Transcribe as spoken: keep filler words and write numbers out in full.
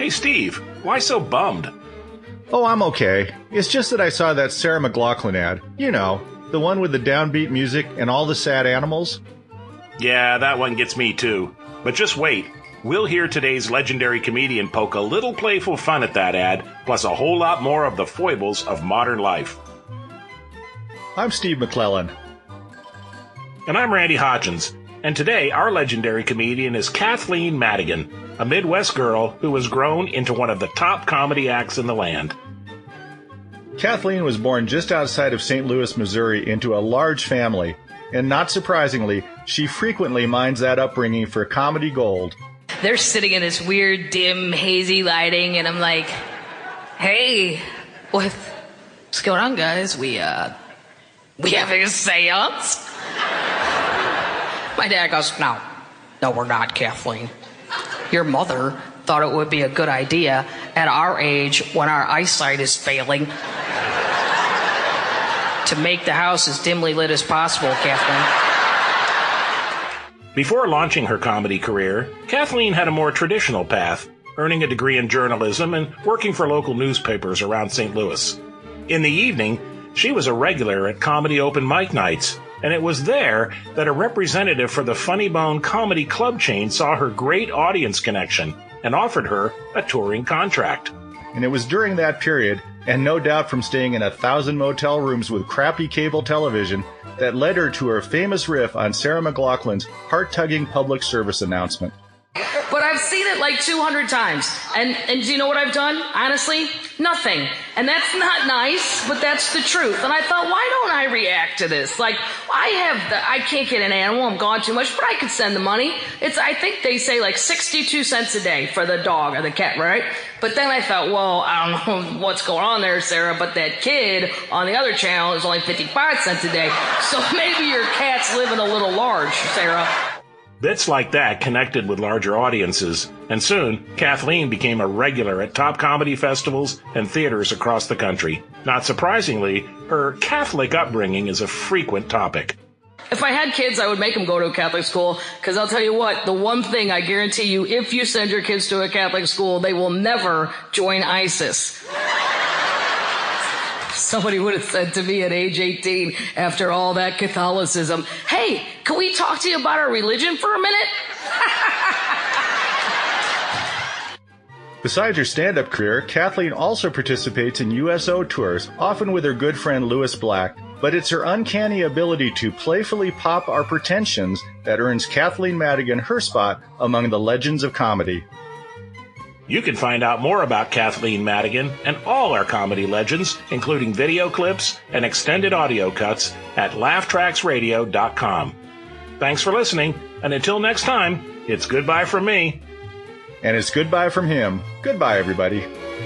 Hey, Steve, why so bummed? Oh, I'm okay. It's just that I saw that Sarah McLachlan ad. You know, the one with the downbeat music and all the sad animals. Yeah, that one gets me too. But just wait. We'll hear today's legendary comedian poke a little playful fun at that ad, plus a whole lot more of the foibles of modern life. I'm Steve McClellan. And I'm Randy Hodgins. And today, our legendary comedian is Kathleen Madigan, a Midwest girl who has grown into one of the top comedy acts in the land. Kathleen was born just outside of Saint Louis, Missouri, into a large family. And not surprisingly, she frequently mines that upbringing for comedy gold. They're sitting in this weird, dim, hazy lighting, and I'm like, hey, what, what's going on, guys? We, uh, we having a seance? My dad goes, no, no, we're not, Kathleen. Your mother thought it would be a good idea at our age, when our eyesight is failing, to make the house as dimly lit as possible, Kathleen. Before launching her comedy career, Kathleen had a more traditional path, earning a degree in journalism and working for local newspapers around Saint Louis. In the evening, she was a regular at comedy open mic nights, and it was there that a representative for the Funny Bone comedy club chain saw her great audience connection and offered her a touring contract. And it was during that period, and no doubt from staying in a thousand motel rooms with crappy cable television, that led her to her famous riff on Sarah McLachlan's heart-tugging public service announcement. But I've seen it like two hundred times. And, and do you know what I've done? Honestly, nothing. And that's not nice, but that's the truth. And I thought, why don't I react to this? Like, I have the, I can't get an animal, I'm gone too much, but I could send the money. It's, I think they say like sixty-two cents a day for the dog or the cat, right? But then I thought, well, I don't know what's going on there, Sarah, but that kid on the other channel is only fifty-five cents a day. So maybe your cat's living a little large, Sarah. Bits like that connected with larger audiences, and soon, Kathleen became a regular at top comedy festivals and theaters across the country. Not surprisingly, her Catholic upbringing is a frequent topic. If I had kids, I would make them go to a Catholic school, because I'll tell you what, the one thing I guarantee you, if you send your kids to a Catholic school, they will never join ISIS. Somebody would have said to me at age eighteen, after all that Catholicism, hey, can we talk to you about our religion for a minute? Besides her stand-up career, Kathleen also participates in U S O tours, often with her good friend Lewis Black, but it's her uncanny ability to playfully pop our pretensions that earns Kathleen Madigan her spot among the legends of comedy. You can find out more about Kathleen Madigan and all our comedy legends, including video clips and extended audio cuts, at laugh tracks radio dot com. Thanks for listening, and until next time, it's goodbye from me. And it's goodbye from him. Goodbye, everybody.